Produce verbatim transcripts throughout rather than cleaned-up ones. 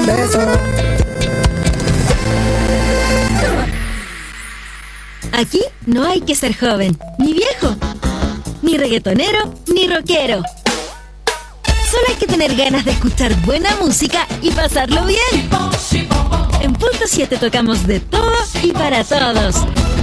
un beso. Aquí no hay que ser joven, ni viejo, ni reggaetonero, ni rockero. Solo hay que tener ganas de escuchar buena música y pasarlo bien. En Punto siete tocamos de todo y para todos.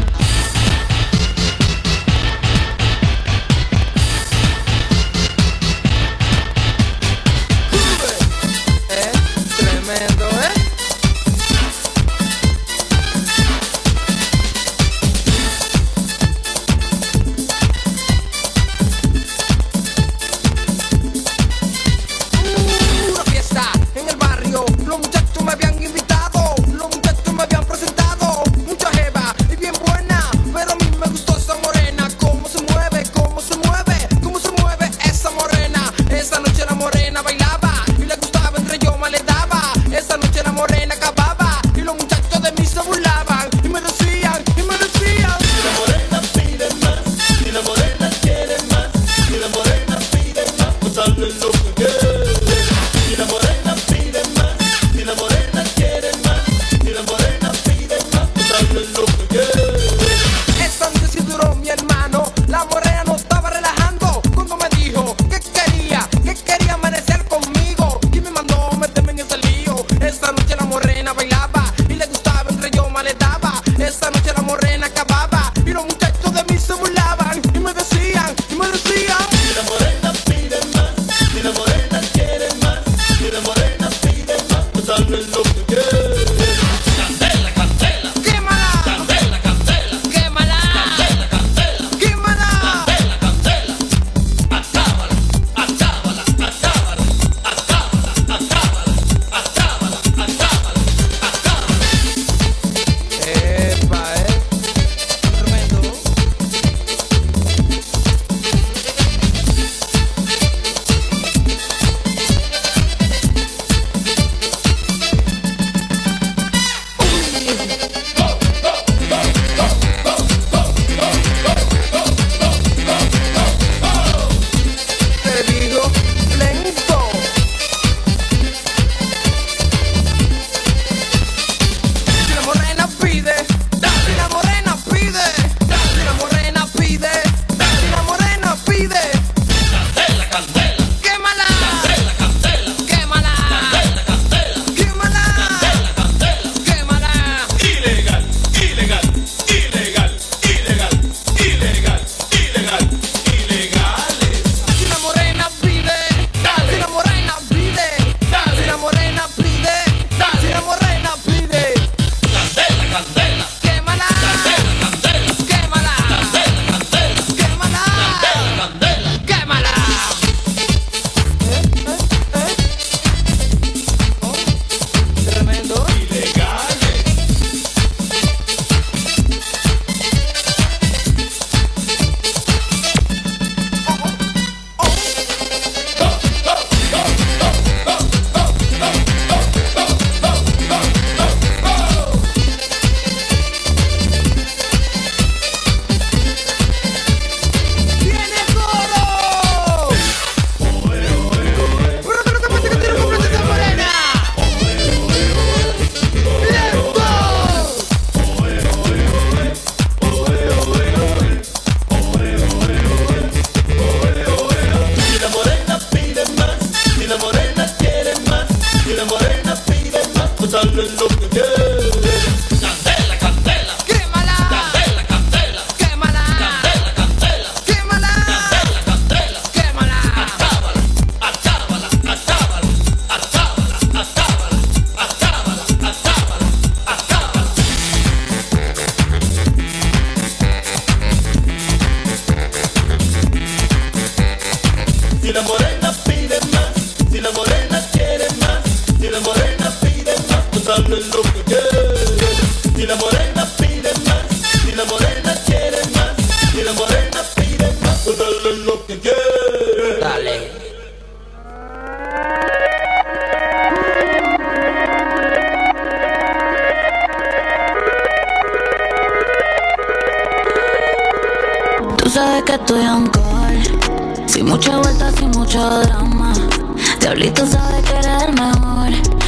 sabes que estoy on call, sin mucha vuelta, sin mucho drama. Diablito sabe que eres el mejor,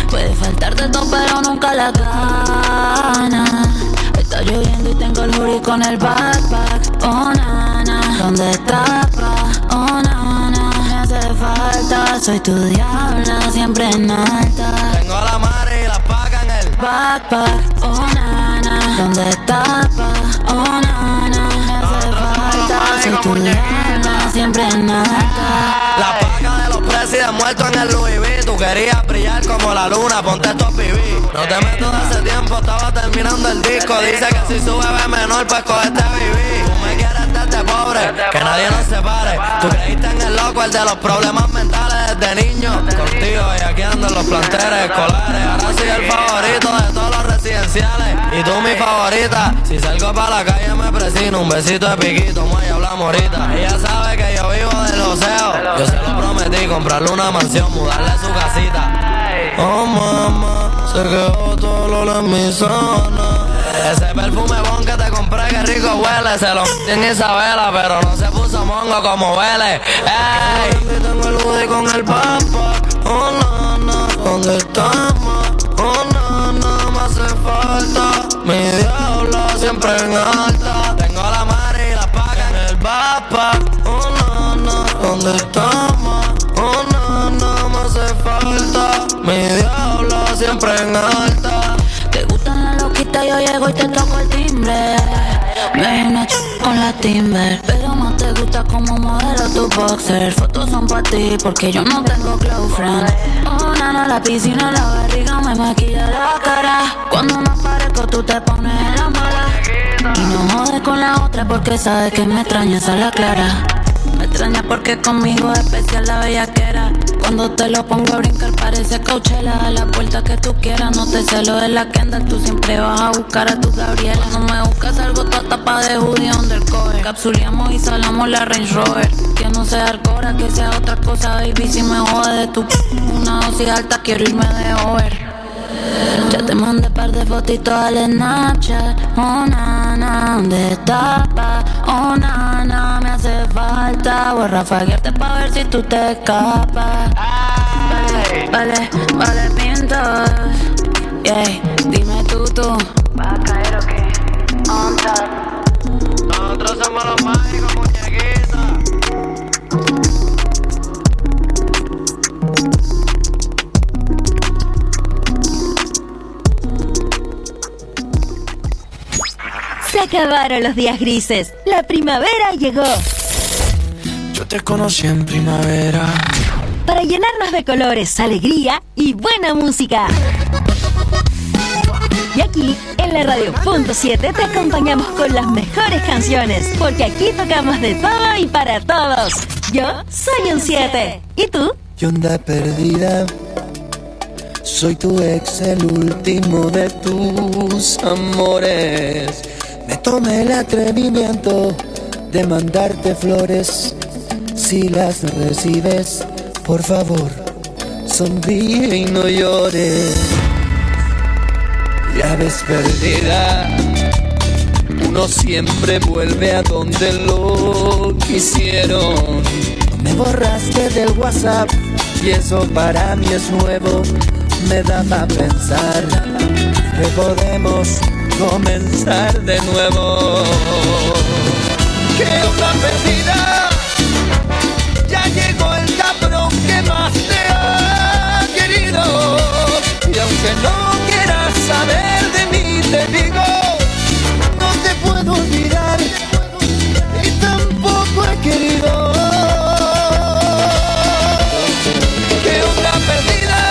Puede faltarte todo pero nunca la gana. Está lloviendo y tengo el hoodie con el backpack. Oh nana, ¿dónde estás pa? Oh nana, me hace falta. Soy tu diabla, siempre en alta. Tengo la madre y la paga en el backpack. Oh nana, ¿dónde estás pa? Oh nana, me hace falta. Soy tu diabla, siempre en alta. La paga de los presidentes muertos en el Louis V. Tú querías brillar como la luna, ponte estos pibí. No te meto de hace tiempo, estaba terminando el disco. Dice que si sube ve menor, pues cogete viví. Tú me quieres darte pobre, que nadie nos separe. Tú creíste en el loco, el de los problemas mentales desde niño. Contigo y aquí ando en los planteles escolares. Ahora soy el favorito de todos los residenciales. Y tú mi favorita. Si salgo pa' la calle me presino. Un besito de piquito, muy hablamos ahorita. Ella sabe que yo vivo del oseo. Yo se lo prometí, comprarle una mansión, mudarle su casita. Oh mamá, se quedó todo lo en mi zona. Ese perfume bon que te compré, que rico huele. Se lo metí en Isabela, pero no se puso mongo como huele. Ey, tengo el hoodie con el papa. Oh nana, ¿dónde estamos? Oh nana, me hace falta. Mi diablo siempre en alta. Tengo la madre y la paga en el papa. Oh nana, ¿dónde estamos? Oh nana, me hace falta. Mi diablo siempre en alta. Te gustan las loquitas, yo llego y te toco el timbre. Me ves una ch con la Timber, pero más te gusta como modelo tu boxer. Fotos son pa' ti porque yo no tengo close friend. Oh nana, la piscina, la barriga me maquilla la cara. Cuando me aparezco tú te pones en la mala. Y no jodes con la otra porque sabes que me extrañas a la clara. Me extraña porque conmigo es especial la bellaquera. Cuando te lo pongo a brincar parece Coachella. A la puerta que tú quieras, no te celo de la Kendall. Tú siempre vas a buscar a tu Gabriela. No me buscas algo toda tapa de hoodie undercover. Capsuleamos y salamos la Range Rover. Que no sea alcora, que sea otra cosa, baby. Si me jode de tu p*** una dosis alta, quiero irme de over. Ya te mandé par de fotitos al Snapchat. Oh nana, ¿dónde estás pa? Oh nana, me hace falta. Voy a rafaguearte pa' ver si tú te escapas. Vale, vale, vale, pinto. Yeah, dime tú, tú ¿vas a caer o qué? On top. Nosotros somos los mágicos, muñequitos. Se acabaron los días grises. La primavera llegó. Yo te conocí en primavera. Para llenarnos de colores, alegría y buena música. Y aquí, en la Radio Punto siete, te acompañamos con las mejores canciones. Porque aquí tocamos de todo y para todos. Yo soy un siete. ¿Y tú? ¿Qué onda perdida? Soy tu ex, el último de tus amores. Me tomé el atrevimiento de mandarte flores. Si las recibes, por favor, sonríe y no llores. Ya ves perdida, uno siempre vuelve a donde lo quisieron. Me borraste del WhatsApp y eso para mí es nuevo. Me da para pensar que podemos comenzar de nuevo. ¿Qué onda perdida? Ya llegó el cabrón que más te ha querido. Y aunque no quieras saber de mí, te digo, no te puedo olvidar y tampoco he querido. ¿Qué onda perdida?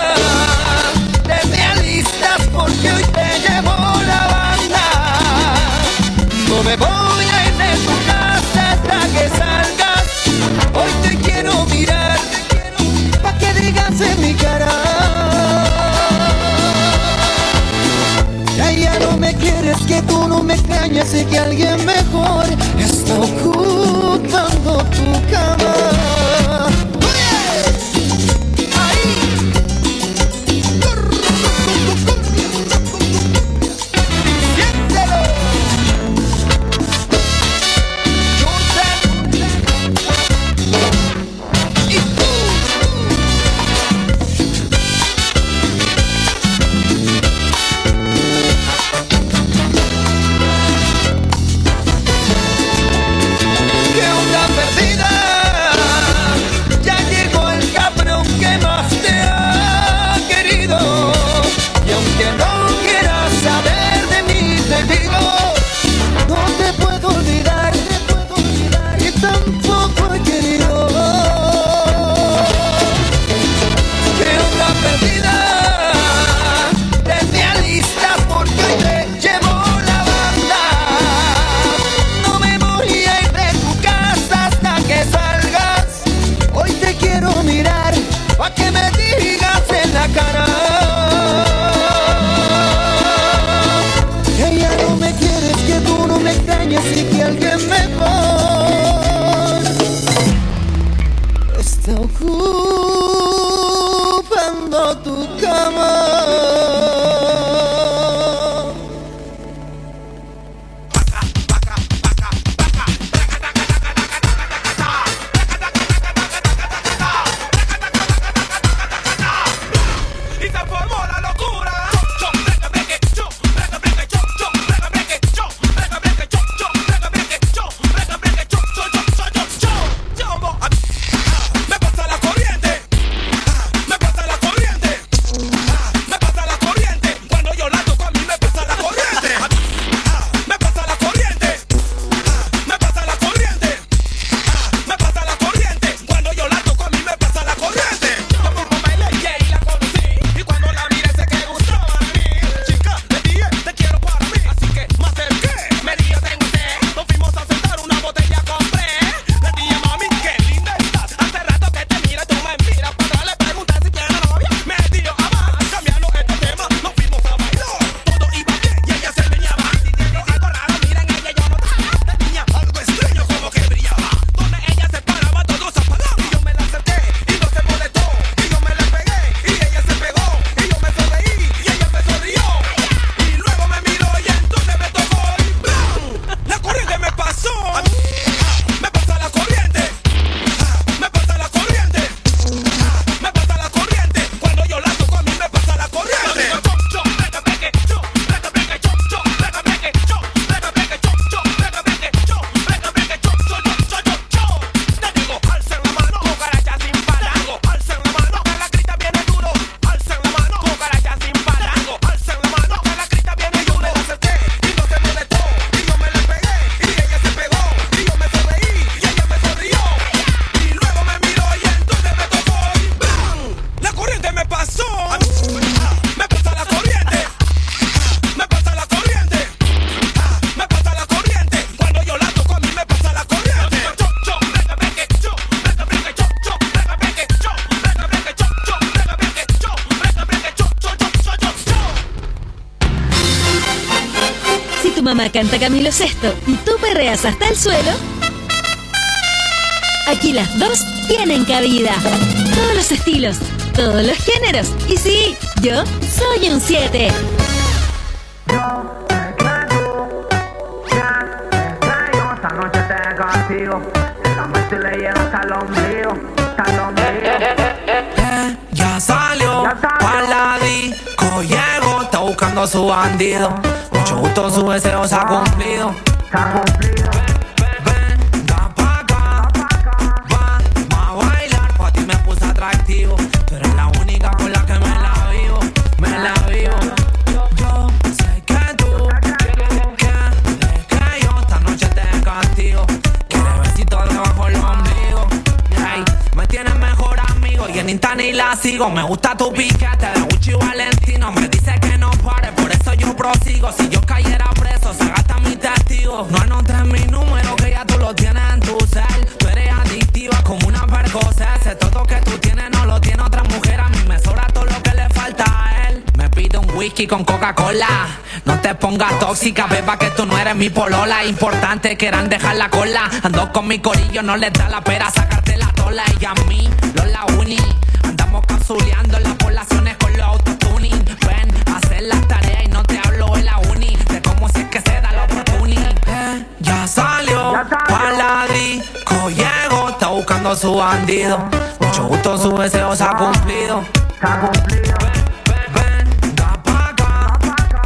Te alistas porque hoy te llevo la banda. No me voy a ir de tu casa hasta que salgas. Hoy te quiero mirar pa' que digas en mi cara. Ya, ya no me quieres, que tú no me extrañas y que alguien mejor está ocultando tu cama. tu mamá canta Camilo Sesto y tú perreas hasta el suelo, aquí las dos tienen cabida. Todos los estilos, todos los géneros. Y sí, yo soy un siete. Esta noche te castigo, esta noche le llega hasta el ombligo, hasta el ombligo. Eh, ya salió, pa' la disco llegó, está buscando a su bandido. Mucho gusto, su deseo se ha cumplido. Se ha cumplido. Venga pa' acá, vamos a bailar, pa' ti me puse atractivo. Tú eres la única con la que me la vivo, me la vivo. Yo sé que tú quieres que yo esta noche te castigo. Quieres besito debajo del ombligo. Hey, me tienes mejor amigo y en Insta ni la sigo. Me gusta tu piquete de Gucci Valentino. Me dice que no pare, por eso yo prosigo. Si yo cayera preso, se gasta mi testigo. No anotes mi número, que ya tú lo tienes en tu cel. Tú eres adictiva como una percocet. Ese todo que tú tienes no lo tiene otra mujer. A mí me sobra todo lo que le falta a él. Me pide un whisky con Coca-Cola. No te pongas tóxica, beba, que tú no eres mi polola. Importante, quieran dejar la cola. Ando con mi corillo, no les da la pera sacarte la tola. Ella a mí, los la uni. Andamos capsuleando las poblaciones con los autotuning. Ven a hacer las tareas y no te hablo en la uni. De cómo si es que se da la oportunidad. Eh, ya salió, pa' la disco llegó, está buscando a su bandido. Mucho gusto, su deseo se ha cumplido. Se ha cumplido. Venga pa' acá,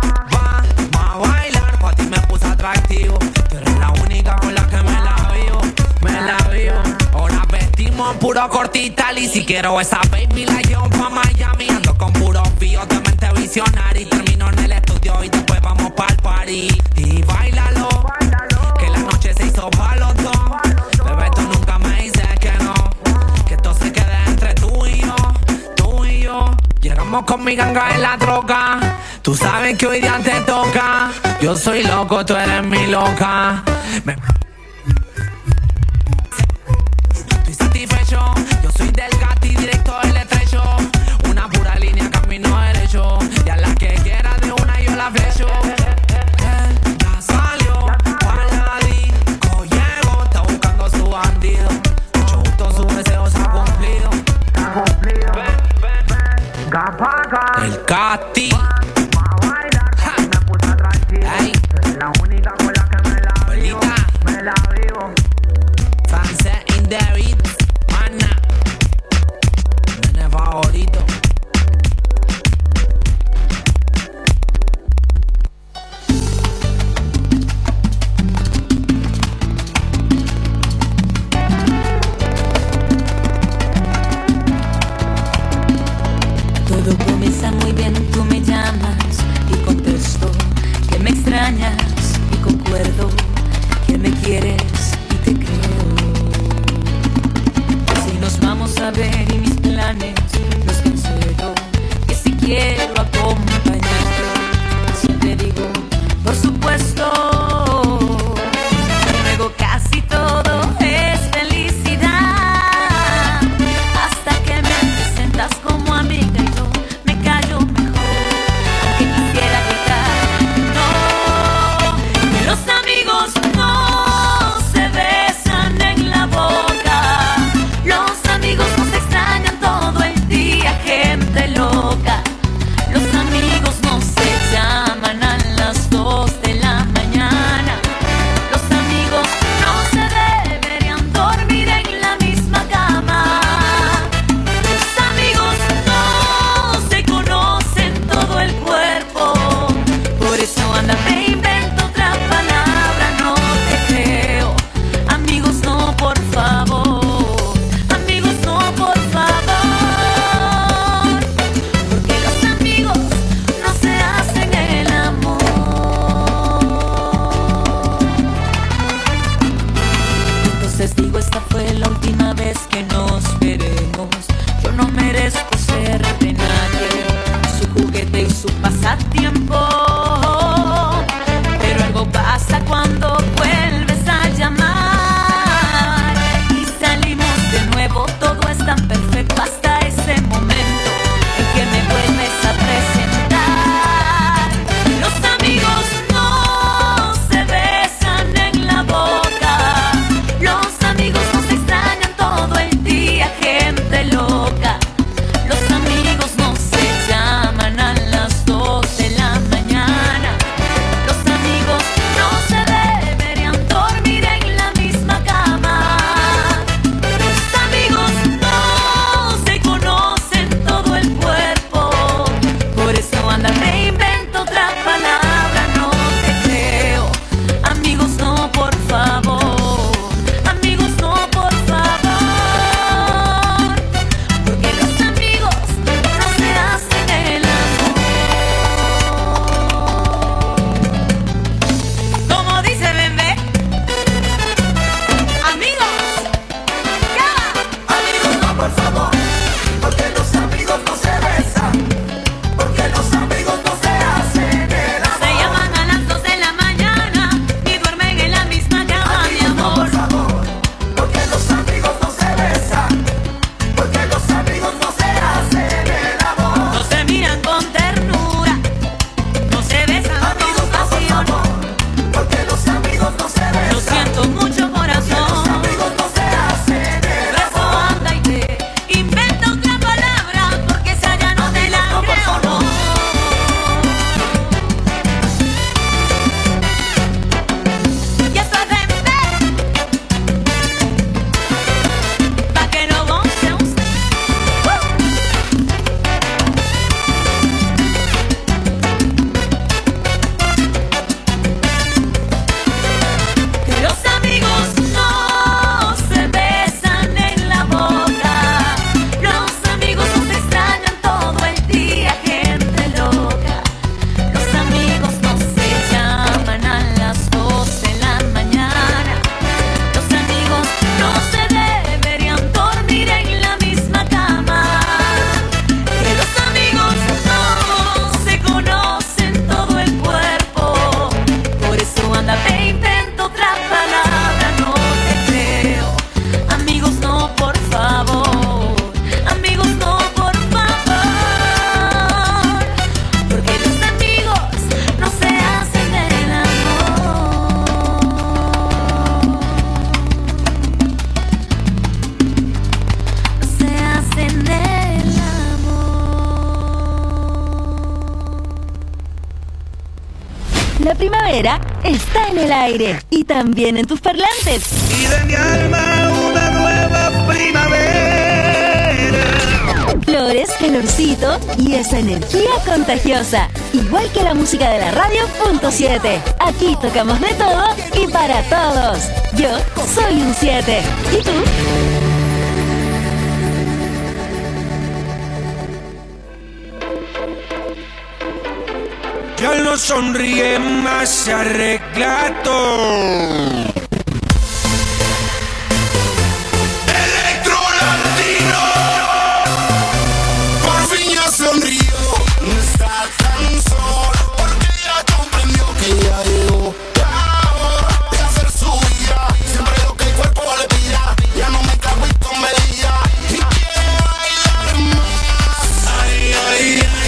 vamos a bailar, pa' ti me puse atractivo. Tú eres la única con la que me la vivo, me la vivo. Ahora vestimos puro cortital y si quiero esa baby la llevo pa' Miami. Ando con puros píos de mente visionaria y termino en el estudio y después vamos pa'l party. Y bailalo, que la noche se hizo pa' los dos. Bebé, tú nunca me dices que no, que esto se quede entre tú y yo, tú y yo. Llegamos con mi ganga en la troca. Tú sabes que hoy día te toca. Yo soy loco, tú eres mi loca. Me... Estoy satisfecho. Yo soy del gato y directo del estrecho. Una pura línea, camino derecho. Y a la que quiera de una yo la flecho. Eh, ya salió, pa' la disco llegó, está buscando a su bandido. Mucho gusto, su deseo se ha cumplido. Se ha cumplido. Venga pa' acá. El Cati. Vamos a bailar, pa' ti me puse atractivo. Ey. Tú eres la única con la que me la vivo, Abuelita. me la vivo. Sunset in the beat, mana. Nene favorito. Todo comienza muy bien, tú me llamas y contesto que me extrañas y concuerdo que me quieres y te creo. Si nos vamos a ver y mis planes los cancelo, que si quiero acompañarte, siempre digo, por supuesto. Luego casi todo es felicidad, hasta que me presentas como amiga y yo me callo mejor, aunque quisiera gritar no, que los amigos no se besan en la boca, los amigos no se extrañan todo el día, gente loca, los amigos no se llaman a las dos de la mañana, los amigos no se deberían dormir en la misma cama, los amigos no se conocen todo el cuerpo, por eso anda me invento otra palabra, no te creo, amigos no por favor, amigos no por favor, porque los amigos no se hacen el amor. Entonces digo, esta fue la última vez que nos veremos. Yo no merezco ser de nadie, su juguete y su pasatiempo. La primavera está en el aire y también en tus parlantes. Y de mi alma una nueva primavera. Flores, calorcito y esa energía contagiosa. Igual que la música de la radio punto siete. Aquí tocamos de todo y para todos. Yo soy un siete. ¿Y tú? Ya no sonríe más, se arregla todo. Electro Latino, por fin ya sonrió. No está tan solo porque ya comprendió que ya llegó la hora de hacer su vida. Siempre lo que el cuerpo le pida. Ya no me cago y con medida y quiere bailar más. Ay, ay, ay.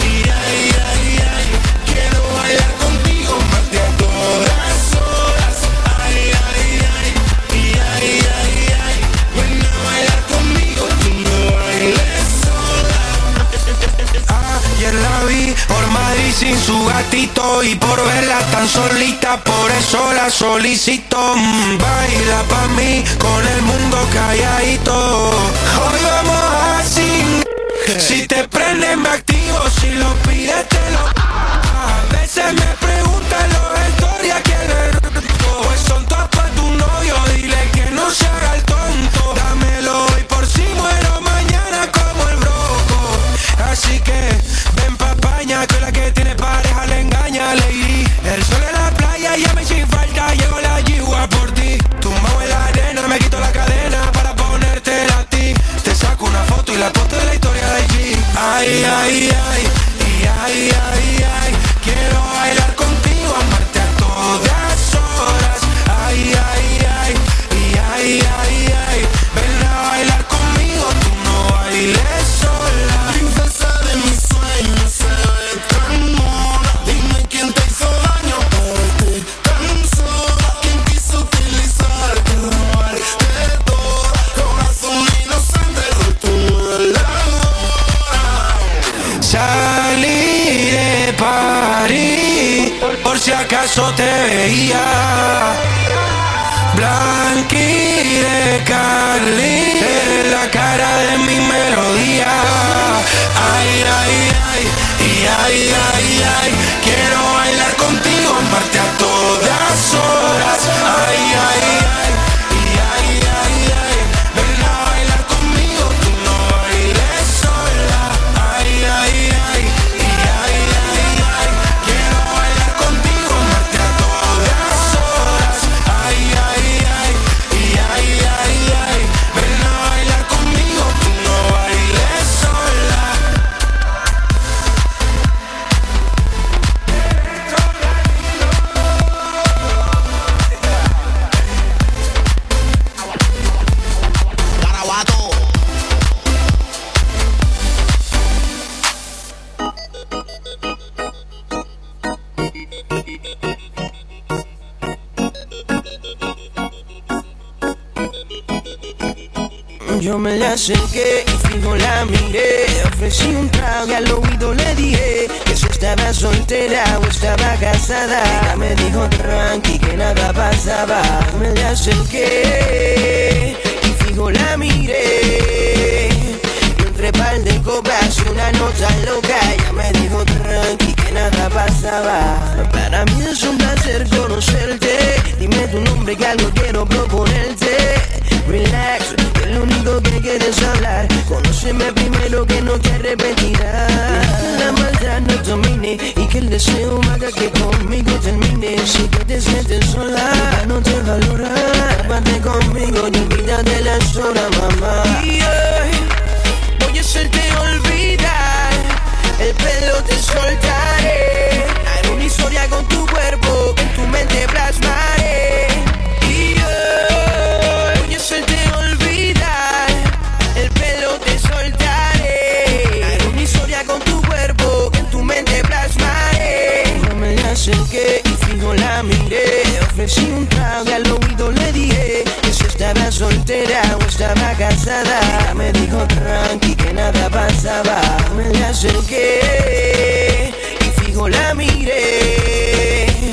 Por Madrid sin su gatito y por verla tan solita, por eso la solicito. Mm, baila pa' mí con el mundo calladito. Hoy vamos así. Si te prende me activo, si lo pides te lo. A veces me preguntan los historias quién es rico. Pues son todas pa' tu novio, dile que no se haga el tonto. Dámelo hoy por si muero mañana como el broco. Así que ven pa' España, que la que tiene pareja le engaña, lady. El sol en la playa ya me sin falta, llego la yigua por ti. Tumbado en la arena, me quito la cadena para ponértela a ti. Te saco una foto y la posto de la historia de I G. Ay, ay, ay, y ay, ay, ay. Quiero bailar contigo, amarte a todas horas. Ay, ay, ay, y ay, ay, ay. Ven a bailar conmigo, tú no bailes sola. Princesa de mis sueños, se ve tan mona. Dime quién te hizo daño para verte tan sola. ¿Quién quiso utilizarte, robarte todo? Corazón inocente, hoy tú no eres la hora. Salí de París, por si acaso te veía. Blanqui de Carly, eres la cara de mi melodía. Ay, ay, ay, y ay, ay, ay. Quiero bailar contigo, amarte a todas horas. Ay, ay, ay, y ay, ay, ay. Ven a bailar conmigo, tú no bailes sola. Ay, ay, ay, y ay, ay, ay. Quiero bailar contigo, amarte a todas horas. Ay, ay, ay, y ay, ay, ay. Ven a bailar conmigo, tú no bailes sola. Garabato. Yo me la acerqué y fijo la miré. Ofrecí un trago y al oído le dije que si estaba soltera o estaba casada. Ella me dijo tranqui que nada pasaba. Me la acerqué y fijo la miré. Y entre par de copas y una nota loca, ella me dijo tranqui que nada pasaba. Para mí es un placer conocerte. Dime tu nombre que algo quiero proponerte. Relax, que lo único que quieres hablar. Conóceme primero que no te arrepentirás. La maldad no domine y que el deseo haga que conmigo termine. Si que te sientes sola, no te valora. Vente conmigo y olvídate las horas, mamá. Y hoy voy a hacerte olvidar. El pelo te soltaré. Haré una historia con tu cuerpo que en tu mente plasmaré. Y hoy voy a hacerte olvidar. El pelo te soltaré. Haré una historia con tu cuerpo que en tu mente plasmaré. Yo me la acerqué y fijo la miré. Ofrecí un trago y al oído le dije que si estaba soltera o estaba casada. Ella me dijo tranqui que nada pasaba. Me la acerqué y fijo la miré.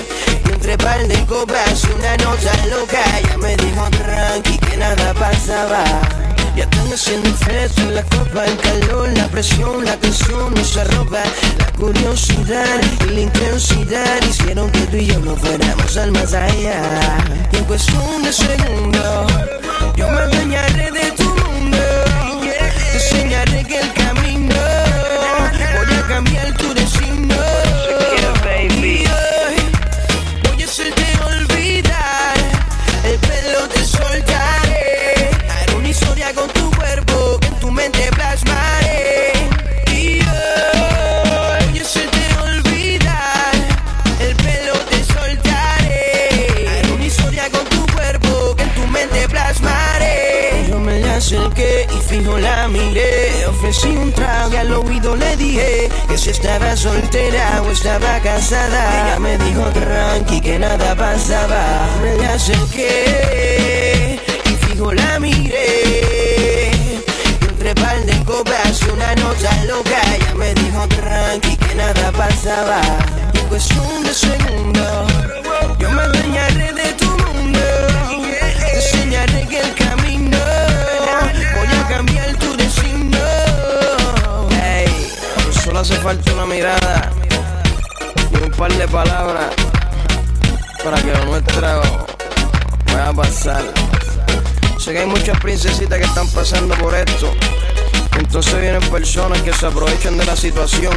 loca. Ella me dijo tranqui que nada pasaba. Ya están haciendo efecto en la copa, el calor, la presión, la tensión nos arroba. La curiosidad y la intensidad hicieron que tú y yo nos fuéramos al más allá. Y en cuestión de segundos, yo me adueñaré de tu mundo. Te enseñaré que el camino voy a cambiar tu destino. Y hoy voy a hacerte olvidar, el pelo te soltaré. Haré una historia con tu cuerpo que en tu mente plasmaré. Y hoy voy a hacerte olvidar, el pelo te soltaré. Haré una historia con tu cuerpo que en tu mente plasmaré. Yo me la acerqué y fijo la miré. Ofrecí un trago y al oído le dije que si estaba soltera o estaba casada. Ella me dijo tranqui que nada pasaba. Me la acerqué y fijo la miré. Y entre par de copas y una nota loca. Ella me dijo tranqui que nada pasaba. Y en cuestión de segundos yo me adueñaré de tu mundo. Te enseñaré que el camino voy a cambiar tu destino. Hey, solo hace falta una mirada y un par de palabras para que lo nuestro vaya a pasar. Sé que hay muchas princesitas que están pasando por esto. Entonces vienen personas que se aprovechan de la situación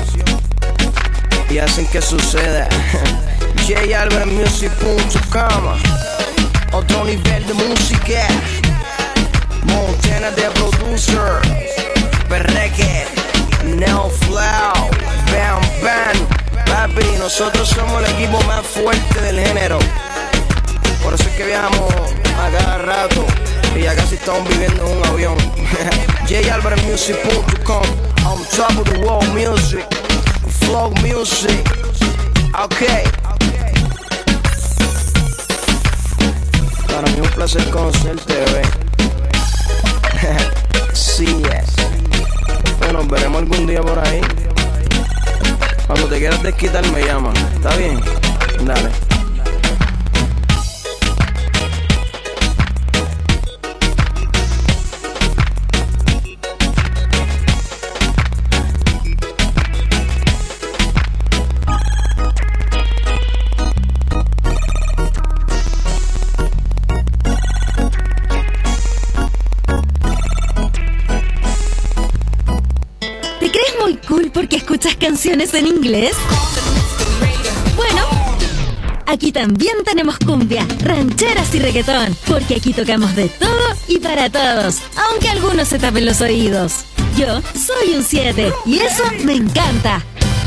y hacen que suceda. J Albert Music punto com, otro nivel de música. Montana de producer, Perreque, Neo Flow, Bam Bam. Papi, nosotros somos el equipo más fuerte del género. Por eso es que viajamos a cada rato y ya casi estamos viviendo en un avión. J Albert Music punto com, on top of the world music, flow music. Okay. Para mí es un placer conocerte, bebé. Sí es. Bueno, nos veremos algún día por ahí. Cuando te quieras desquitar me llaman. ¿Está bien? Dale. ¿Porque escuchas canciones en inglés? Bueno, aquí también tenemos cumbia, rancheras y reggaetón, porque aquí tocamos de todo y para todos, aunque algunos se tapen los oídos. Yo soy un siete y eso me encanta.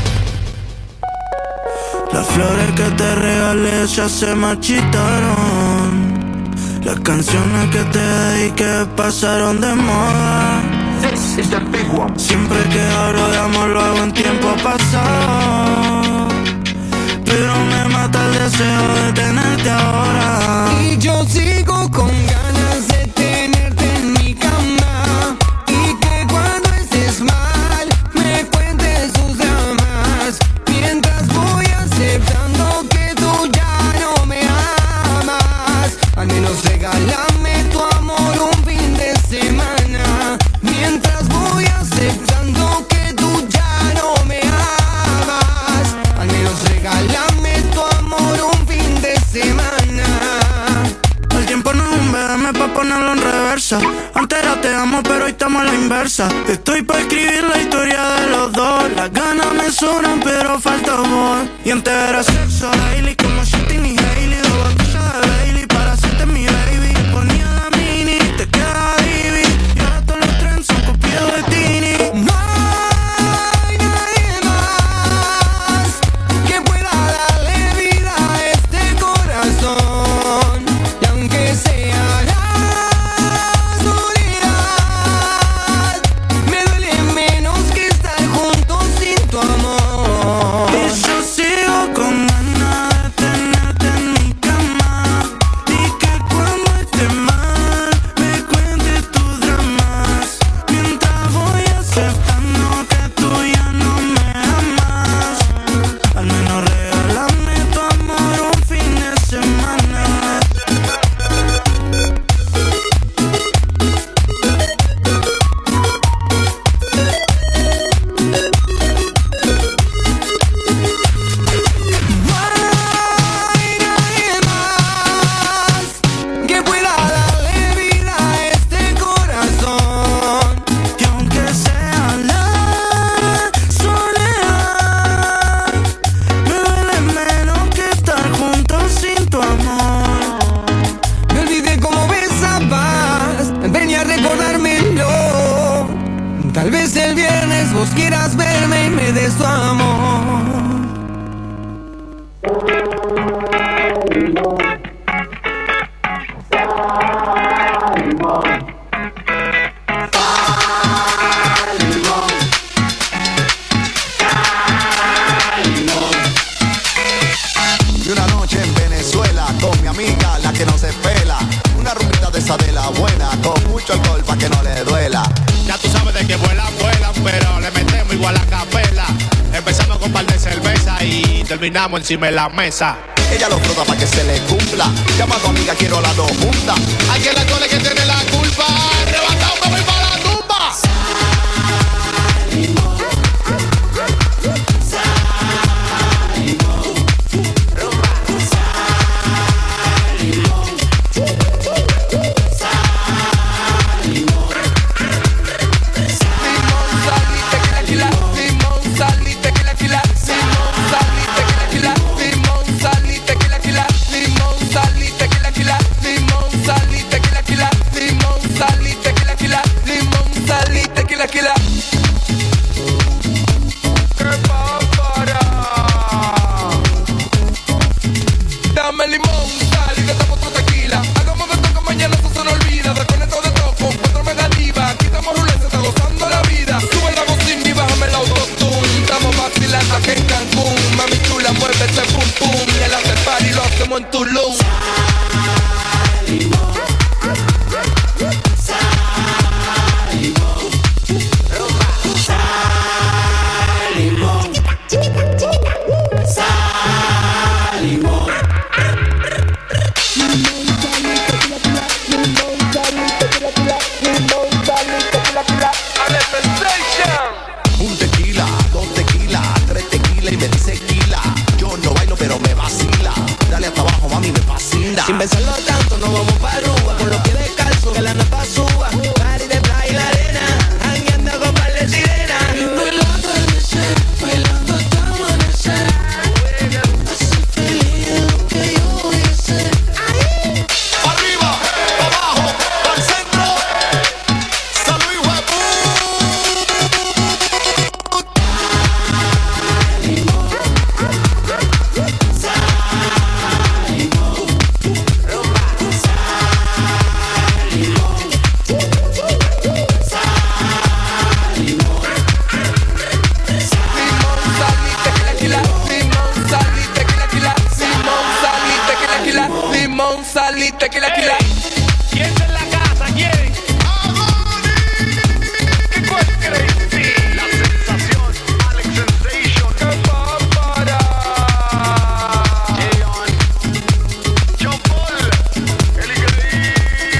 Las flores que te regalé ya se marchitaron. Las canciones que te dediqué pasaron de moda. Siempre que hablo de amor lo hago en tiempo pasado, pero me mata el deseo de tenerte ahora. Y yo sigo con ganas de tenerte en mi cama, y que cuando estés mal me cuentes tus dramas, mientras voy aceptando que tú ya no me amas. Al menos regálame tu amor un fin de semana, mientras voy aceptando que tú ya no me amas. Al menos regálame tu amor un fin de semana. El tiempo no es un B M pa' ponerlo en reversa. Antes era te amo pero hoy estamos a la inversa. Estoy pa' escribir la historia de los dos. Las ganas me sobran pero falta amor. Y antes era sexo daily como Shitty y Hailey. Dos botellas de Bailey para hacerte mi baby. Ponía la mini, te queda divi. Y ahora todos los trends son copiados de Tini. No hay nadie más que pueda darle vida a este corazón. Y aunque sea la soledad, me duele menos que estar juntos sin tu amor. Y yo sigo con ganas mucho alcohol pa' que no le duela. Ya tú sabes de que vuelan, vuelan, pero le metemos igual a capela. Empezamos con un par de cerveza y terminamos encima de la mesa. Ella lo frota pa' que se le cumpla. Llama a tu amiga, quiero las dos juntas. Hay que la cole que tiene la culpa. Arrebatado me voy para la tumba. En Tulum. Un tequila, dos tequila, tres tequila y me dice quila. Yo no bailo pero me vacila. Dale hasta abajo, mami, me fascina. Sin pensarlo tanto, nos vamos pa' Aruba. Con los pies descalzos, que la nota suba. Party de playa y la arena, jangueando con par de sirena. Bailando atardecer, bailando hasta amanecer. Así feliz es lo que yo voy a hacer. Arriba, abajo, al centro. Salud y huevo. Limón, sal y tequila, tequila. ¿Quién está en la casa? ¿Quién? ¿Qué cuál crees? La sensación, Alex Sensation. ¡Qué papara! Leon, John Paul, el increíble.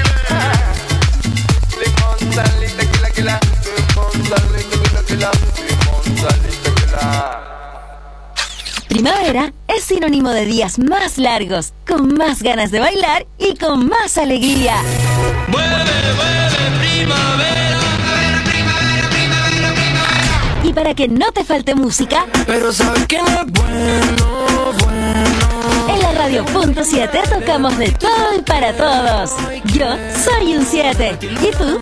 Limón, sal y tequila, tequila. Limón, sal y tequila, tequila. Limón, sal y tequila. Primavera es sinónimo de días más largos, con más ganas de bailar y con más alegría. Vuelve, vuelve, primavera. Primavera, primavera, primavera. Y para que no te falte música, Pero sabes que no es bueno, bueno. en la Radio Punto siete tocamos de todo y para todos. Yo soy un siete. ¿Y tú?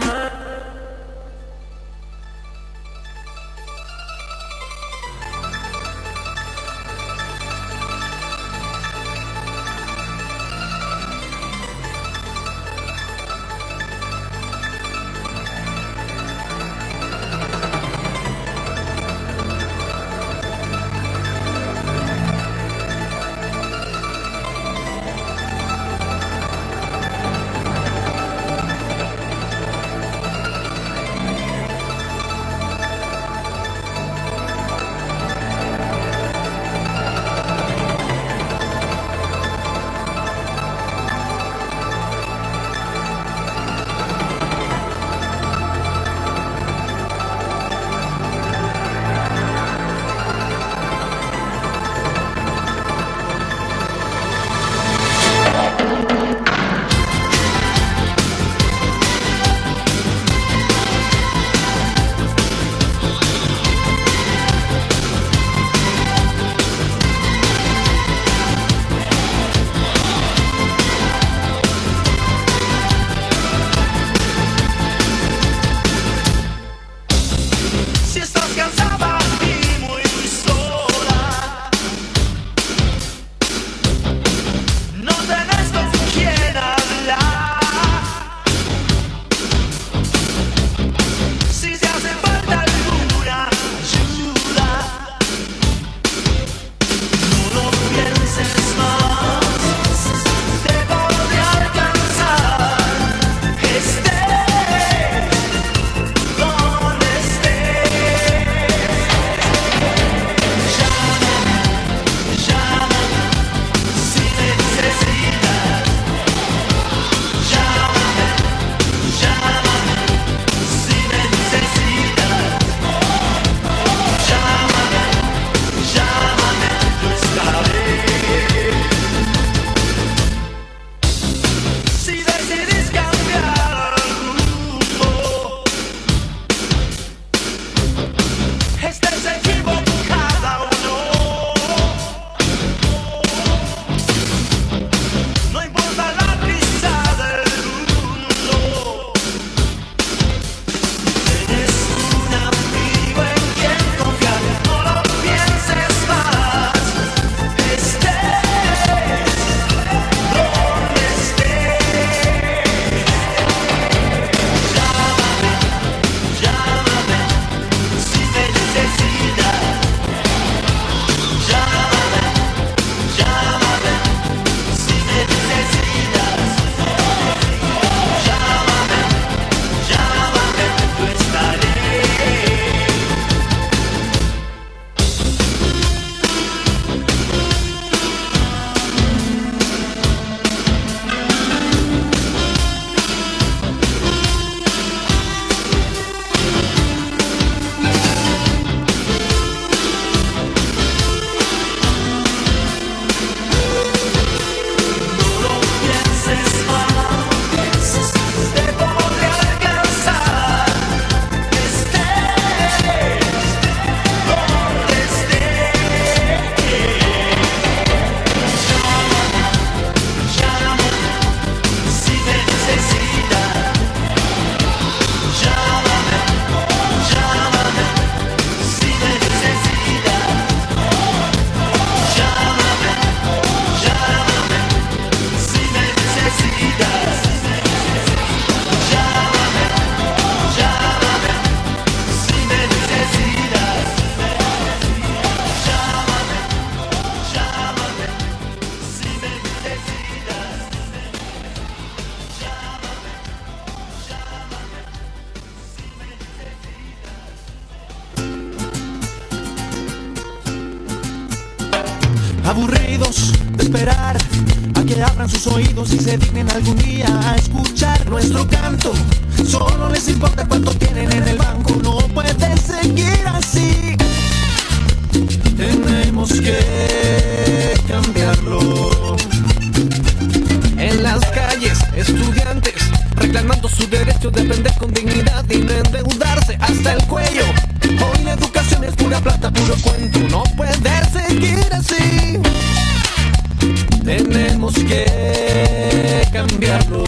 aburridos de esperar a que abran sus oídos y se dignen algún día a escuchar nuestro canto. Solo les importa cuánto tienen en el banco. No puede seguir así. Tenemos que cambiarlo. En las calles, estudiantes reclamando su derecho de aprender con dignidad y no endeudarse hasta el cuello. Hoy la educación es pura plata, puro cuento. No puede seguir así. Tenemos que cambiarlo.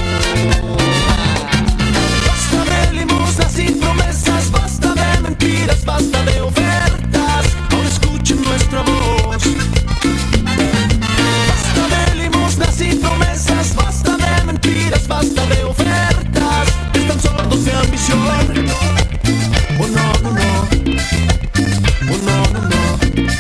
Basta de limosnas y promesas, basta de mentiras, basta de ofertas. Ahora escuchen nuestra voz. Basta de limosnas y promesas, basta de mentiras, basta de ofertas. Están sordos de ambición. Oh no, no, no. Oh no, no, no.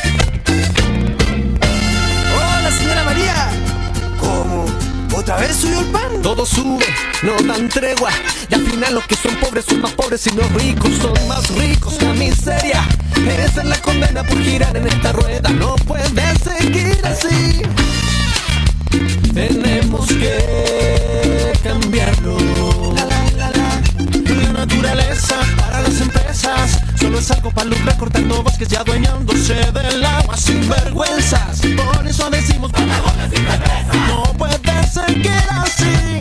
Hola, señora María. ¿Cómo? ¿Otra vez subió el pan? Todo sube, no dan tregua. Y al final los que son pobres son más pobres y los ricos son más ricos. La miseria, esa es la condena por girar en esta rueda. No puede seguir así. Tenemos que cambiarlo. La, la, la, la. La naturaleza para las empresas solo es algo para lucrar, cortando bosques y adueñándose del agua sin vergüenzas. Por eso decimos no puede seguir así.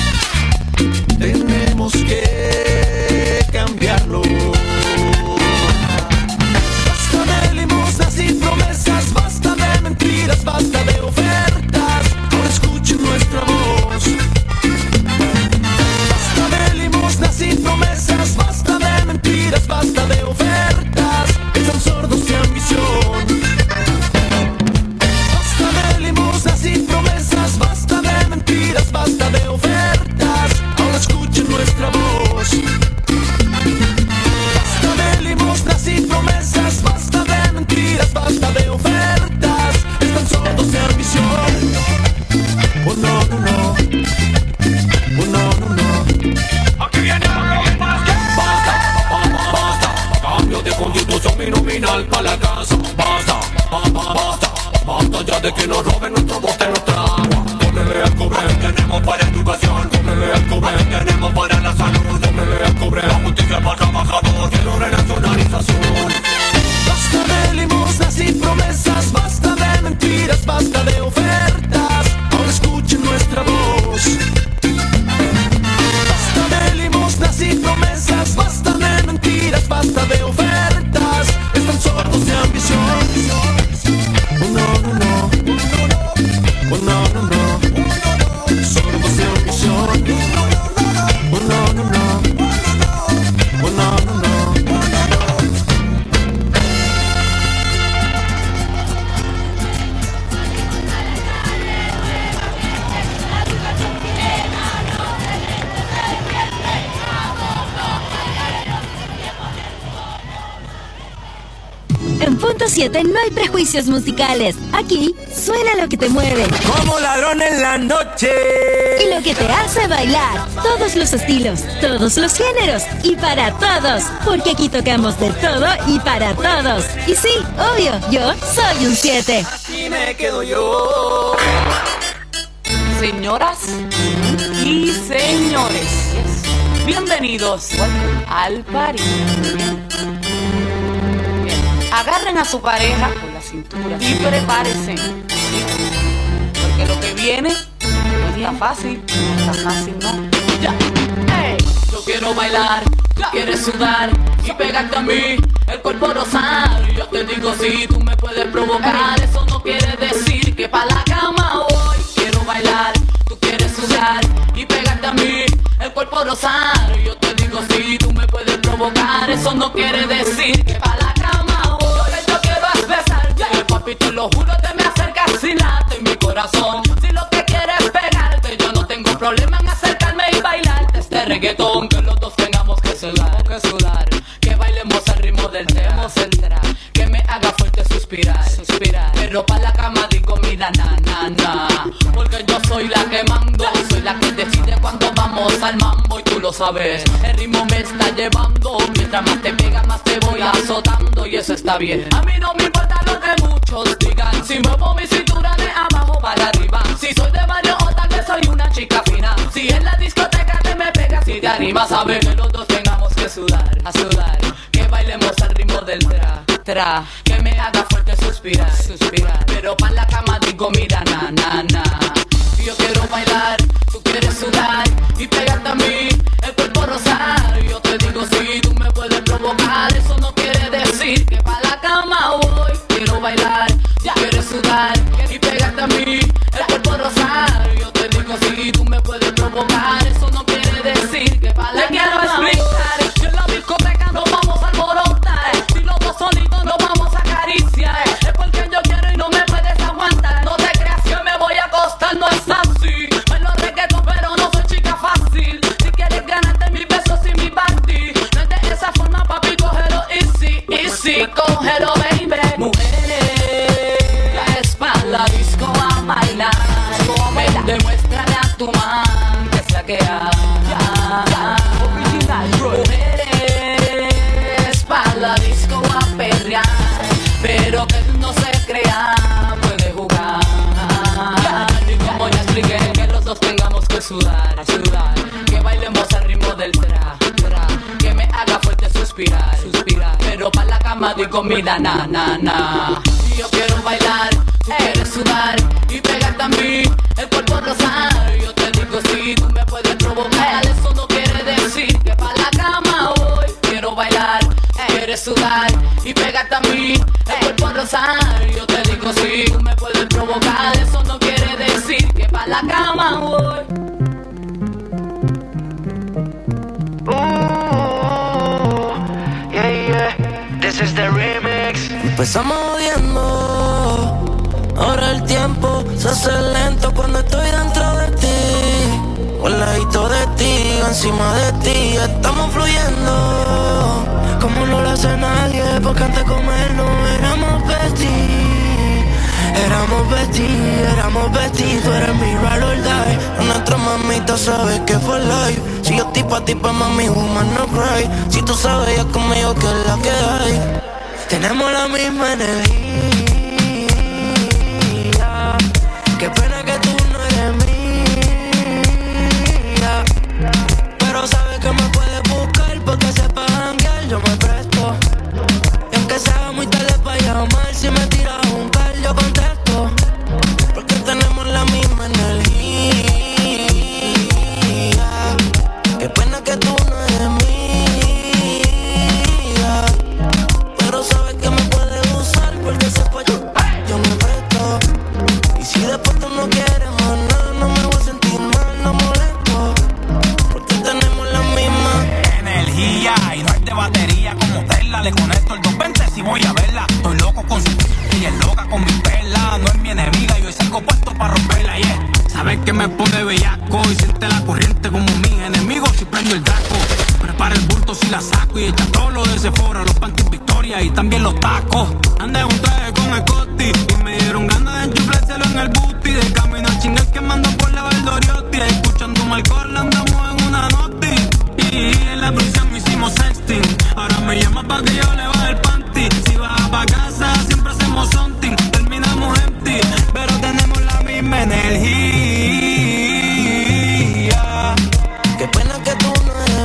Tenemos que cambiarlo. Basta de limosnas y promesas, basta de mentiras, basta de ofertas. Ahora escuchen nuestra voz. Basta de limosnas y promesas, basta de mentiras, basta de ofertas. Están sordos de ambición. Basta de limosnas y promesas, basta de mentiras, basta de ofertas. Ahora escuchen nuestra voz. Basta de limosnas y promesas, basta de mentiras, basta de ofertas. Están sordos de ambición. Oh no, no, no. Oh no, no, no. Aquí viene lo basta, basta, basta. Cambio de constitución binominal para la casa. Basta, basta, basta. Basta ya de que nos roben nuestro bote, nuestra agua. Cóbrele al cobre, tenemos para educación. Cóbrele al cobre, tenemos para la salud. Cóbrele al cobre, la justicia para el trabajador. Quiero renacionalización. Basta de limosnas y promesas, basta de mentiras, basta de ofertas. Ahora escuchen nuestra voz. Basta de limosnas y promesas, basta de mentiras, basta de ofertas. Están sordos de ambición. Oh no, no, no. Oh no, no, no. Sordos de ambición. Oh no, no, no. Oh no, no, no. En Punto siete no hay prejuicios musicales. Aquí suena lo que te mueve. Como ladrón en la noche. Y lo que te hace bailar. Todos los estilos, todos los géneros. Y para todos. Porque aquí tocamos de todo y para todos. Y sí, obvio, yo soy un siete. Así me quedo yo. Señoras y señores, bienvenidos al party. Agarren a su pareja por la cintura y prepárense, porque lo que viene no está fácil, no está fácil, ¿no? Ya. Hey. Yo quiero bailar, tú quieres sudar y pegarte a mí, el cuerpo rosado. Y yo te digo si tú me puedes provocar, eso no quiere decir que pa' la cama voy. Quiero bailar, tú quieres sudar y pegarte a mí, el cuerpo rosado. Y yo te digo si tú me puedes provocar, eso no quiere decir que pa' la cama voy. Yo quiero besarte, papi, te lo juro, te me acercas y late en mi corazón. Si lo que quieres es pegarte, yo no tengo problema en acercarme y bailarte este reggaetón, que los dos tengamos que sudar, que sudar, que bailemos al ritmo del tema central, que me haga fuerte suspirar, suspirar. Pero pa' la cama digo mira na na na, porque yo soy la que mando, soy la que decide cuando vamos al mambo y tú lo lo sabes. El ritmo me está llevando, mientras más te pegas más te voy azotando y eso está bien. A mí no me importa lo que muchos digan, si muevo mi cintura de abajo para arriba. Si soy de barrio o tal vez soy una chica fina. Si en la discoteca te me pegas y te animas, a ver que los dos tengamos que sudar, a sudar. Que bailemos al ritmo del tra, tra. Que me haga fuerte suspirar, suspirar. Pero pa' la cama digo mira na, na, na. Yo quiero bailar, tú quieres sudar y pegarte a mí, el cuerpo rosar. Yo te digo si tú me puedes provocar, eso no quiere decir que pa' la cama voy. Quiero bailar, ya quieres sudar y pegarte a mí, el cuerpo rosar. Yo te digo si tú me puedes provocar, eso no quiere decir que pa' la cama voy. Yo en la discoteca nos vamos a alborotar, si los dos solitos nos vamos a acariciar. Es porque yo quiero y no me puedes aguantar. No te creas que me voy a acostar, no es así. Bailo reggaetón pero no soy chica fácil. Si quieres ganarte mis besos y mi party, no es de esa forma papi, cógelo easy, easy, cógelo baby. Mujeres, la espalda disco a bailar. Demuéstrale a tu man que es la que hay. Mujeres, espalda disco a perrear, pero que no se crea, puede jugar. Y como ya expliqué, que los dos tengamos que sudar, sudar. Que bailemos al ritmo del tra, tra. Que me haga fuerte suspirar, suspirar. Pero pa' la cama digo mira na, na, na. Y yo quiero bailar, tú quieres sudar y pegarte a mí, el cuerpo rosar. Yo te digo si tú me puedes provocar, eso no quiere decir que pa' la cama voy. Quiero bailar, quieres sudar y pegarte a mí, el cuerpo rosar. Yo te digo si tú me puedes provocar, eso no quiere decir que pa' la cama voy. Ooh, yeah, yeah, this is the remix. Empezamos odiando, ahora el tiempo se hace lento cuando estoy dentro de ti. O al ladito de ti, encima de ti, estamos fluyendo como no lo hace nadie, porque antes de comernos éramos besties. Éramos besties, éramos besties, tú eres mi ride or die. Nuestra mamita sabe que fue life. Si yo estoy pa' ti, pa' mami, woman no cry. Si tú sabes ya conmigo que es la que hay. Tenemos la misma energía. Qué pena que tú no eres mía, pero sabes que me puedes buscar porque sepa janguear, yo me presto. Y aunque sea muy tarde para llamar, si me tiras un call yo contesto, porque tenemos la misma energía. Qué pena que tú no eres mía, pero sabes que me puedes usar porque sepa yo, yo me presto. Y si después tú no quieres más nada, no me voy a sentir mal, no molesto, porque tenemos la misma energía. Y no es de batería como Tesla, le conecto el doscientos veinte si voy a verla. Estoy loco con su y es loca con mi perla. No es mi enemiga, yo salgo puesto para romperla, yeah. Sabes que me pone bellaco y siente la corriente como mis enemigos si prendo el daco. Prepara el bulto si la saco y echa todo lo de Sephora, los panties Victoria y también los tacos. Andé un traje con el Costi y me dieron ganas de enchuflárselo en el booty. Del camino a chingar quemando por la Valdoriotti, escuchando un alcohol andamos en una noti. Y en la prisión me hicimos sexting, ahora me llama pa' que yo le baje el panty. Si vas pa' casa siempre hacemos something, terminamos empty, pero tenemos la misma energía. Qué pena que tú no eres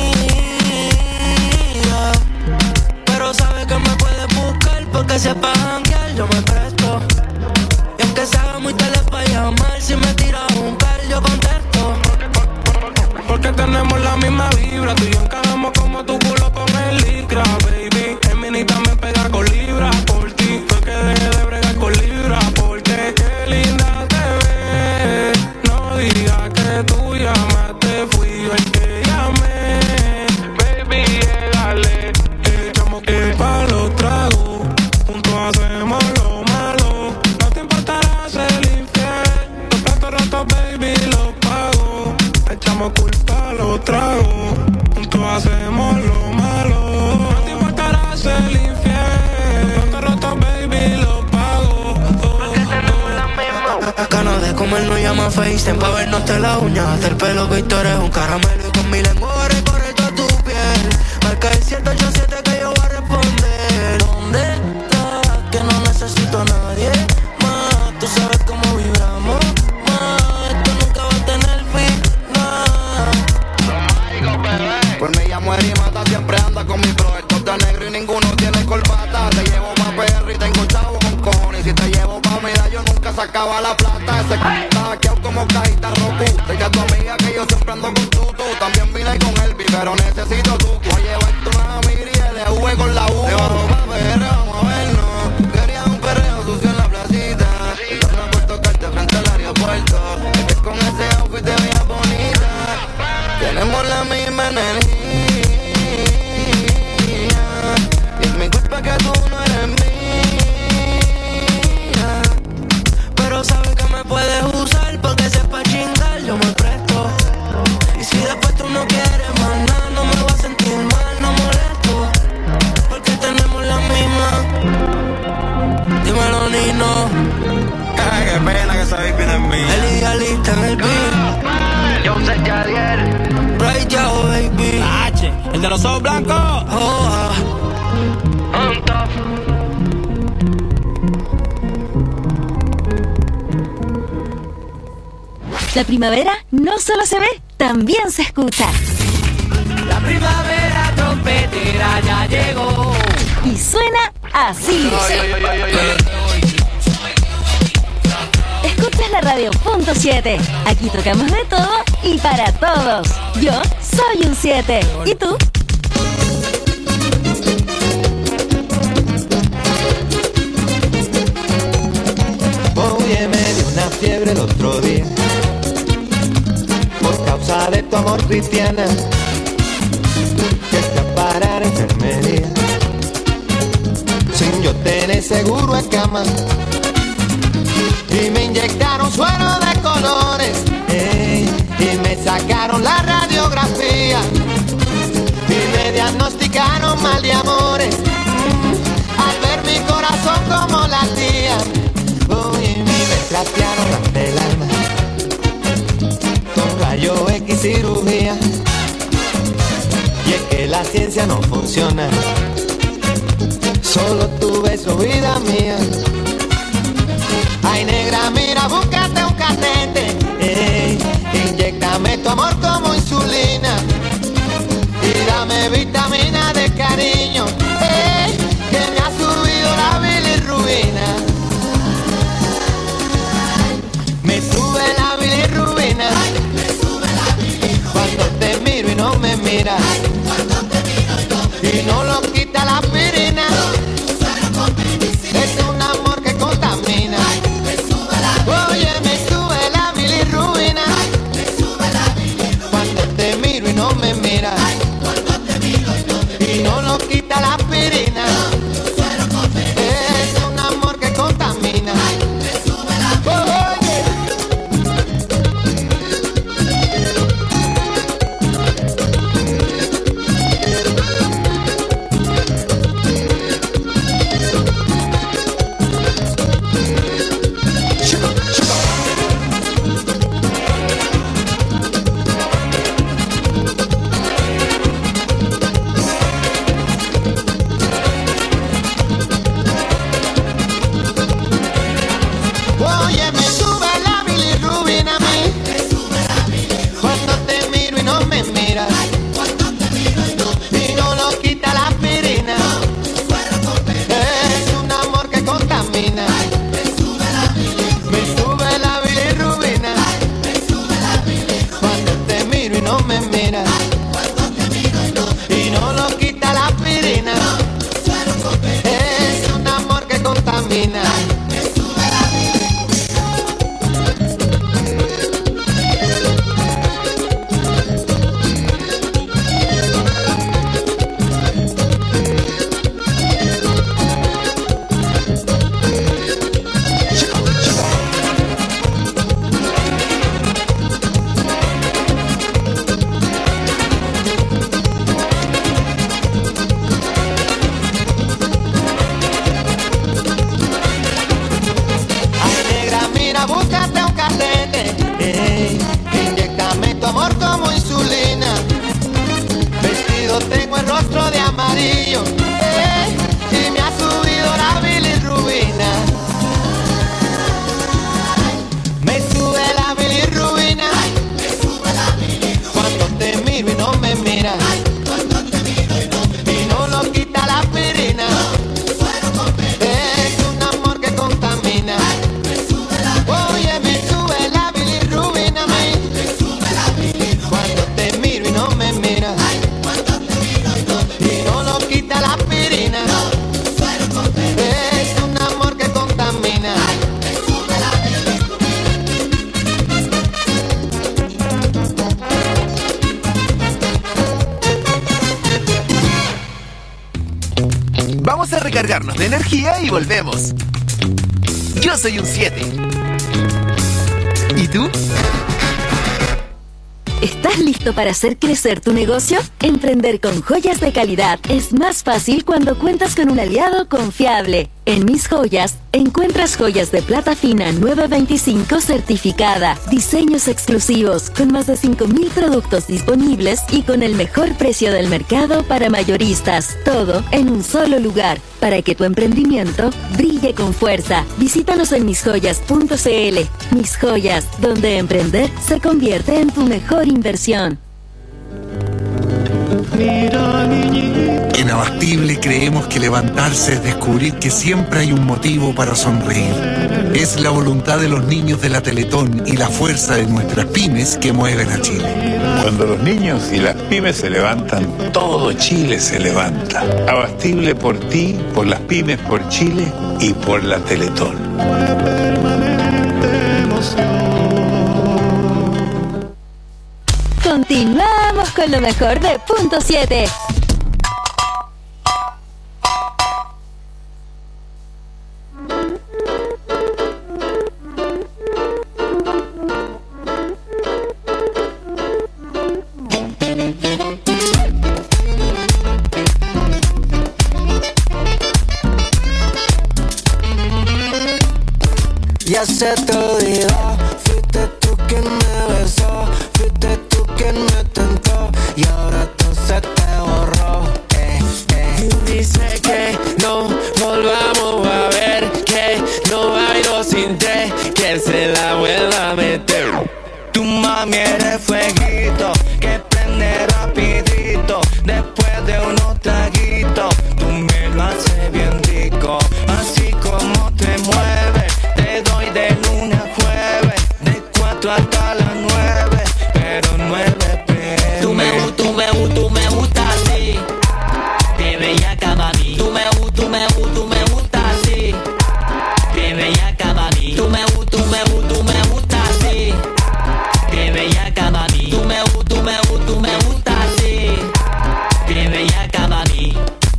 mía, pero sabes que me puedes buscar porque sepa janguear, yo me presto. Y aunque sea muy tarde para llamar, si me tiras un call yo contesto, porque tenemos la misma vibra. Tú y yo encajamos como tu culo con el licra, baby. El minita me pega con libras por ti. Fue que dejé de bregar con libras porque qué linda te ves. No digas que tú llamaste, fui yo el que llamé. Baby, llegale, echamos culpa a los tragos, juntos hacemos lo malo. No te importará ser infiel, los platos rotos, baby, los pago. Echamos culpa a los tragos, juntos hacemos lo malo. No te importará ser infiel, los platos rotos, baby, los pago. Porque tenemos la misma ganas de como él no llama FaceTime pa' vernos de la uña, hasta el pelo que tú eres un caramelo y con mi lengua recorre toda tu piel. Marca el siete ocho siete que yo voy a responder. ¿Dónde estás? Que no necesito a nadie más. Tú sabes cómo vibramos más. Esto nunca va a tener final. Pues me llamo Eri Mata, siempre anda con mi bro. Estos de negro y ninguno tiene corbata. Te llevo pa' P R y tengo chavo con cojones. Si te llevo pa' Mira, yo nunca sacaba la plata. Ese c*** está hackeado como cajita Roku. Dile a tu amiga que yo siempre ando con tu tu. También vine con Elvis, pero necesito tu. Voy a llevarte una amiga y L V con la U. Te bajo pa' P R, vamos a vernos. Quería un perreo sucio en la placita. No me puedo tocarte frente al aeropuerto. Es que con ese outfit te veías bonita. Tenemos la misma energía. Y es mi culpa que tú no eres mía. Pero sabes que me puedes usar porque sepa chingar, yo me presto. Y si después tú no quieres más nada, no me voy a sentir mal, no molesto. Porque tenemos la misma. Dímelo, Nino. Ay, qué pena que esa baby no es mía. El idealista en el beat. Yo sé Yadiel. Right, yo, baby. La H, el de los ojos blancos. Oh, ah. On top. La primavera no solo se ve, también se escucha. La primavera trompetera ya llegó. Y suena así. Escuchas la radio punto siete. Aquí tocamos de todo y para todos. Yo soy un siete. ¿Y tú? Oye, me dio una fiebre el otro día por causa de tu amor, cristiana, que fui a parar enfermería sin yo tener seguro en cama y me inyectaron suero de colores, ey, y me sacaron la radiografía y me diagnosticaron mal de amores al ver mi corazón como latía. Oye, me trastearon ante el alma con rayo X cirugía. Y es que la ciencia no funciona, solo tu beso, vida mía. Ay, negra, mira, búscate un catete, ey, inyéctame tu amor como insulina y dame vitamina de cariño, ey, que me ha subido la bilirrubina. Me sube la bilirrubina cuando te miro y no me miras, y no lo quita la aspirina. Es un amor que contamina. Oye, me sube la bilirrubina cuando te miro y no me miras, y no lo quita la aspirina. Es un amor que contamina. Vamos a recargarnos de energía y volvemos. Yo soy un siete. ¿Y tú? ¿Estás listo para hacer crecer tu negocio? Emprender con joyas de calidad es más fácil cuando cuentas con un aliado confiable. En Mis Joyas, encuentras joyas de plata fina nueve veinticinco certificada, diseños exclusivos, con más de cinco mil productos disponibles y con el mejor precio del mercado para mayoristas. Todo en un solo lugar, para que tu emprendimiento brille con fuerza. Visítanos en mis joyas punto c l. Mis Joyas, donde emprender se convierte en tu mejor inversión. En Abastible creemos que levantarse es descubrir que siempre hay un motivo para sonreír. Es la voluntad de los niños de la Teletón y la fuerza de nuestras pymes que mueven a Chile. Cuando los niños y las pymes se levantan, todo Chile se levanta. Abastible por ti, por las pymes, por Chile y por la Teletón. Continuamos con lo mejor de Punto siete. Ya se te olvidó, fuiste tú quien me besó, fuiste tú quien me tentó y ahora todo se te borró. Eh, eh. Dice que no volvamos a ver, que no bailo sin tres, que se la vuelva a meter. Tu mami eres fueguito que prende rapidito después de unos traguitos. Tú me lo haces bien rico, así como te mueves. Te doy de lunes a jueves, de cuatro hasta las nueve, pero nueve p m. Tú me gusta, tú me gusta, tú me gusta así. Te bellaca mami. Tú me gusta, tú me gusta, tú me gusta así. Te bellaca mami. Tú me gusta, tú me gusta, tú me gusta así. Te bellaca mami. Tú me gusta, tú me gusta, tú me gusta así. Te bellaca mami.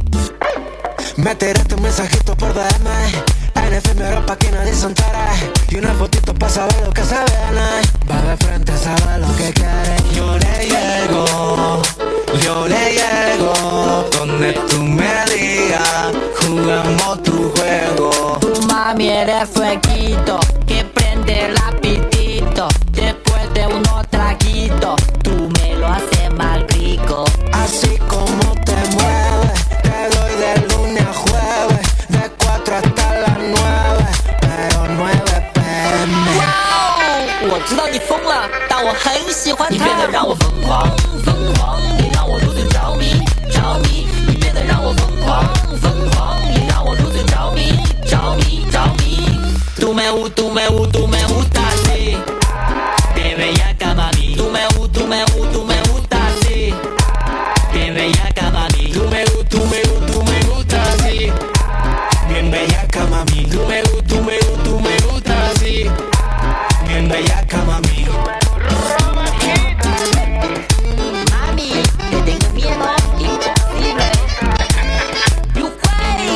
Me tiraste un mensajito por D M, N F me ropa que nadie se entera, y una fotito pa' saber lo que se ve. Va de frente, sabe lo que quiere. Yo le llego, yo le llego, donde tú me digas, jugamos tu juego. Tu mami eres fueguito que prende rapidito después de unos traguitos. Tú me lo haces mal rico, así como te mueves. Te doy de lunes a jueves, de cuatro hasta las nueve, pero nueve p m。 我知道你疯了，但我很喜欢它。你变得让我疯狂，疯狂，你让我如此着迷，着迷。你变得让我疯狂，疯狂，你让我如此着迷，着迷，着迷。Tú me gusta, tú me gusta, tú me gusta así. Te bellaca mami. Tú me gusta, tú me gusta, tú me gusta así. Te bellaca mami. Tú me gusta, tú me gusta, tú me gusta así. Bien bellaca mami. Tú me gusta, tú me gusta, tú me gusta así. Bien bellaca mami. Mami, te tengo miedo, imposible. You fighting.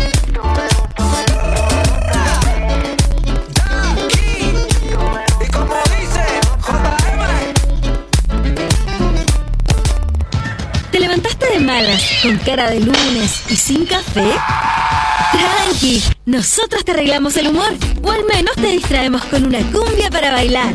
Y como dice J M. ¿Te levantaste de malas, con cara de lunes y sin café? Tranqui, nosotros te arreglamos el humor, o al menos te distraemos con una cumbia para bailar.